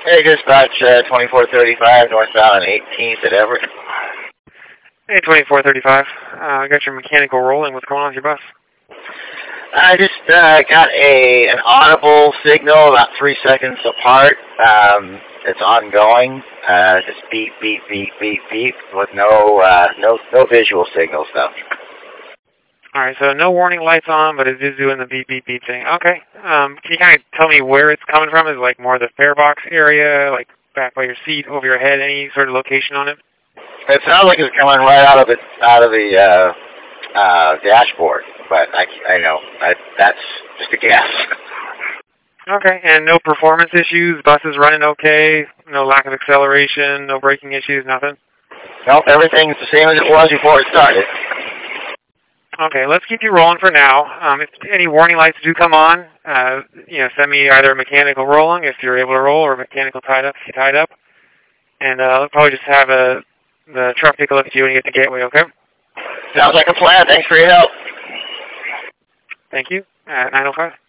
Hey, dispatch 2435 northbound on 18th at Everett. Hey, 2435. I got your mechanical rolling. What's going on with your bus? I just got an audible signal about 3 seconds apart. It's ongoing. Just beep, beep, beep, beep, beep, with no visual signals though. All right, so no warning lights on, but it is doing the beep, beep, beep thing. Okay. Can you kind of tell me where it's coming from? Is it like more the fare box area, like back by your seat, over your head, any sort of location on it? It sounds like it's coming right out of the dashboard, but I know that's just a guess. Okay, and no performance issues? Bus is running okay? No lack of acceleration? No braking issues? Nothing? Nope, everything's the same as it was before it started. Okay, let's keep you rolling for now. If any warning lights do come on, send me either mechanical rolling if you're able to roll, or mechanical tied up if you're tied up. And I'll probably just have the truck take a look at you when you get to Gateway, okay? Sounds like a plan. Thanks for your help. Thank you. 905.